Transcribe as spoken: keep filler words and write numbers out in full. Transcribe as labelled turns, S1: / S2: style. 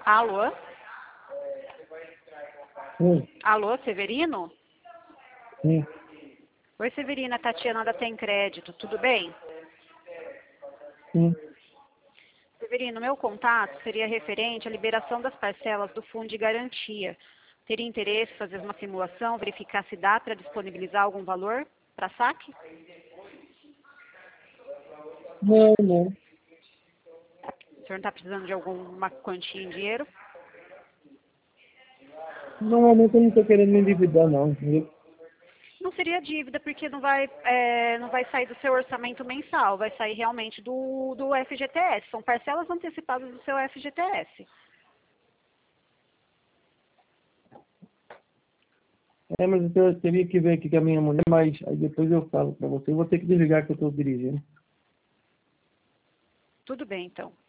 S1: Alô?
S2: Sim,
S1: Alô, Severino?
S2: sim.
S1: Oi, Severina, Tatiana da Tem Crédito, tudo bem?
S2: Sim.
S1: Severino, meu contato seria referente à liberação das parcelas do Fundo de Garantia. Teria interesse em fazer uma simulação, verificar se dá para disponibilizar algum valor para saque?
S2: Não, não.
S1: O senhor não está precisando de alguma quantia em dinheiro?
S2: Normalmente eu não estou querendo me endividar, não, entendeu?
S1: Não seria dívida, porque não vai, é, não vai sair do seu orçamento mensal, vai sair realmente do, do F G T S. São parcelas antecipadas do seu F G T S.
S2: É, mas eu teria que ver aqui com a minha mulher, mas aí depois eu falo para você. Eu vou ter que desligar que eu estou dirigindo.
S1: Tudo bem, então.